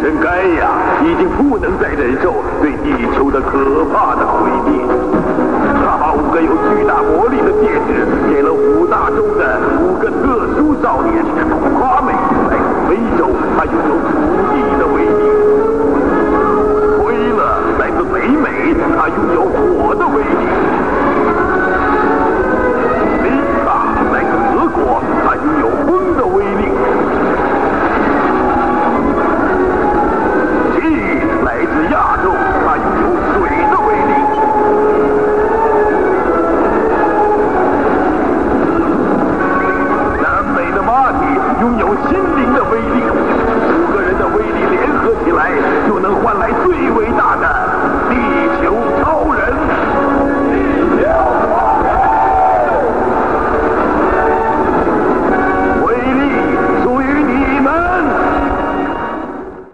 神盖亚已经不能再忍受对地球的可怕的毁灭。他把5个有巨大魔力的戒指给了5大洲的5个特殊少年，花美来自非洲，